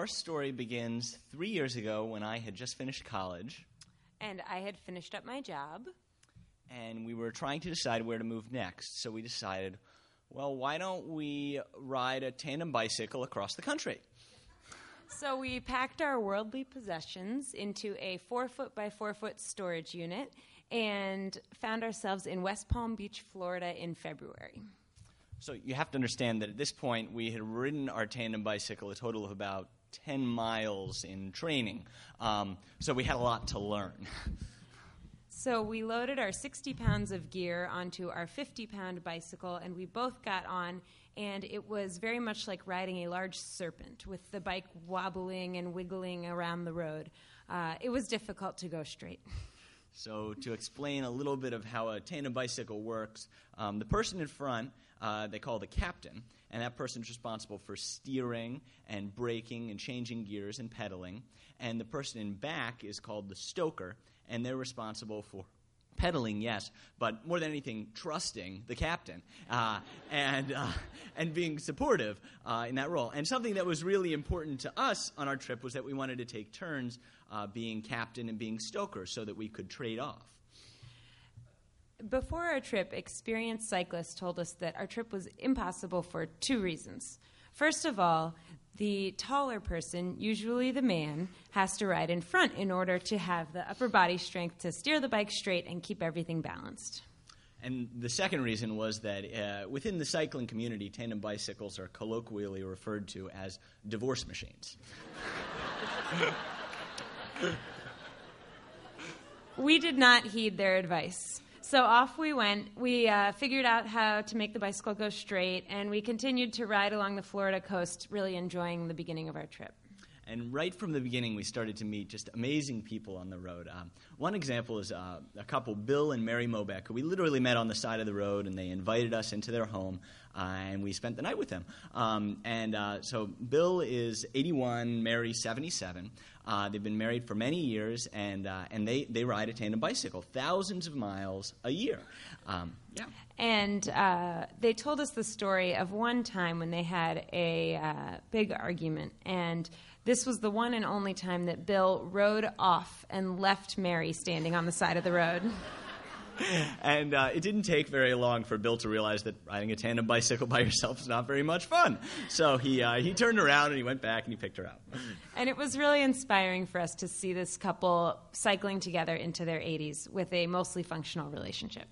our story begins 3 years ago when I had just finished college. And I had finished up my job. And we were trying to decide where to move next. So we decided, well, why don't we ride a tandem bicycle across the country? So we packed our worldly possessions into a 4-foot by 4-foot storage unit and found ourselves in West Palm Beach, Florida in February. So you have to understand that at this point we had ridden our tandem bicycle a total of about 10 miles in training. So we had a lot to learn. So we loaded our 60 pounds of gear onto our 50-pound bicycle, and we both got on, and it was very much like riding a large serpent with the bike wobbling and wiggling around the road. It was difficult to go straight. So to explain a little bit of how a tandem bicycle works, the person in front, they call the captain, and that person's responsible for steering and braking and changing gears and pedaling. And the person in back is called the stoker, and they're responsible for pedaling, yes, but more than anything, trusting the captain and being supportive in that role. And something that was really important to us on our trip was that we wanted to take turns being captain and being stoker so that we could trade off. Before our trip, experienced cyclists told us that our trip was impossible for 2 reasons. First of all, the taller person, usually the man, has to ride in front in order to have the upper body strength to steer the bike straight and keep everything balanced. And the second reason was that within the cycling community, tandem bicycles are colloquially referred to as divorce machines. We did not heed their advice. So off we went. We figured out how to make the bicycle go straight, and we continued to ride along the Florida coast, really enjoying the beginning of our trip. And right from the beginning, we started to meet just amazing people on the road. One example is a couple, Bill and Mary Mobeck, who we literally met on the side of the road, and they invited us into their home, and we spent the night with them. So Bill is 81, Mary 77. They've been married for many years, and they ride a tandem bicycle, thousands of miles a year. And they told us the story of one time when they had a big argument, and this was the one and only time that Bill rode off and left Mary standing on the side of the road. And it didn't take very long for Bill to realize that riding a tandem bicycle by yourself is not very much fun. So he turned around and he went back and he picked her up. And it was really inspiring for us to see this couple cycling together into their 80s with a mostly functional relationship.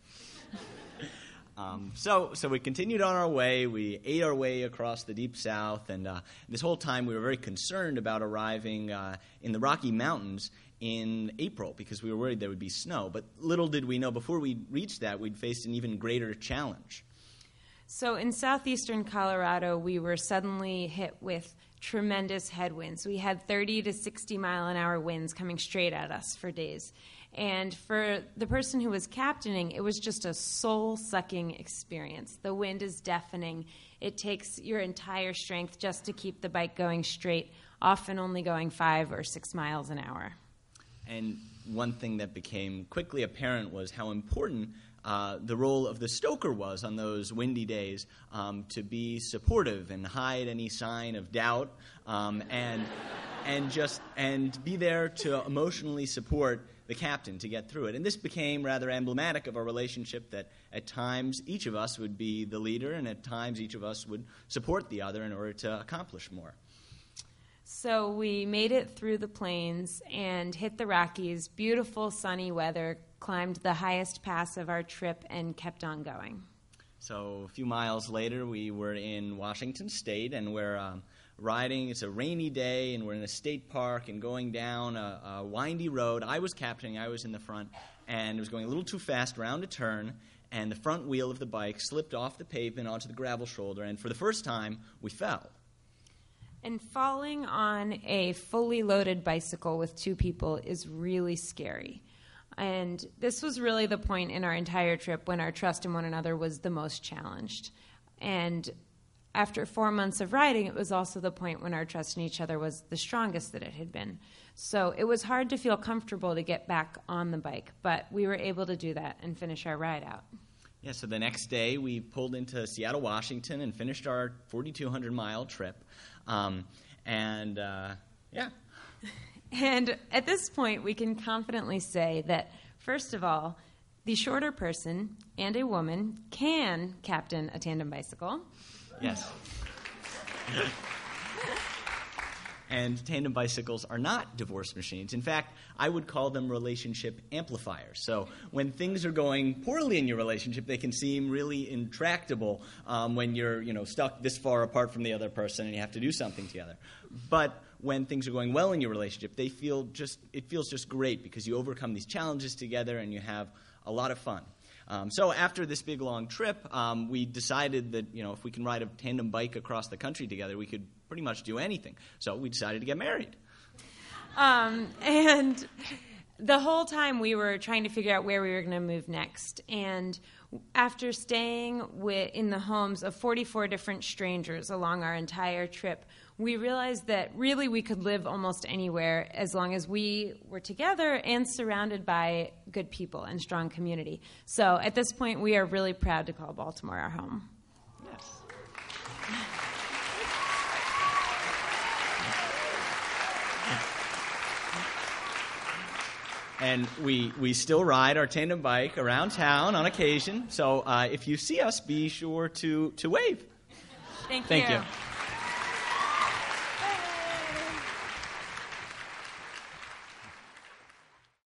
So we continued on our way. We ate our way across the Deep South, and this whole time we were very concerned about arriving in the Rocky Mountains in April because we were worried there would be snow. But little did we know, before we reached that, we'd faced an even greater challenge. So in southeastern Colorado, we were suddenly hit with tremendous headwinds. We had 30 to 60 mile-an-hour winds coming straight at us for days. And for the person who was captaining, it was just a soul-sucking experience. The wind is deafening. It takes your entire strength just to keep the bike going straight, often only going 5 or 6 miles an hour. And one thing that became quickly apparent was how important the role of the stoker was on those windy days, to be supportive and hide any sign of doubt, and be there to emotionally support the captain to get through it. And this became rather emblematic of our relationship, that at times each of us would be the leader and at times each of us would support the other in order to accomplish more. So we made it through the plains and hit the Rockies, beautiful sunny weather, climbed the highest pass of our trip, and kept on going. So a few miles later, we were in Washington State, and we're riding. It's a rainy day, and we're in a state park and going down a windy road. I was captaining. I was in the front, and it was going a little too fast around a turn, and the front wheel of the bike slipped off the pavement onto the gravel shoulder, and for the first time, we fell. And falling on a fully loaded bicycle with 2 people is really scary. And this was really the point in our entire trip when our trust in one another was the most challenged. And after 4 months of riding, it was also the point when our trust in each other was the strongest that it had been. So it was hard to feel comfortable to get back on the bike, but we were able to do that and finish our ride out. Yeah, so the next day we pulled into Seattle, Washington, and finished our 4,200-mile trip. And, yeah. And at this point, we can confidently say that, first of all, the shorter person and a woman can captain a tandem bicycle. Yes. And tandem bicycles are not divorce machines. In fact, I would call them relationship amplifiers. So when things are going poorly in your relationship, they can seem really intractable when you're stuck this far apart from the other person and you have to do something together. But when things are going well in your relationship, it feels just great because you overcome these challenges together and you have a lot of fun. So after this big, long trip, we decided that, if we can ride a tandem bike across the country together, we could pretty much do anything. So we decided to get married. And the whole time we were trying to figure out where we were going to move next. And after staying in the homes of 44 different strangers along our entire trip, we realized that really we could live almost anywhere as long as we were together and surrounded by good people and strong community. So at this point, we are really proud to call Baltimore our home. Yes. And we still ride our tandem bike around town on occasion. So if you see us, be sure to wave. Thank you. you.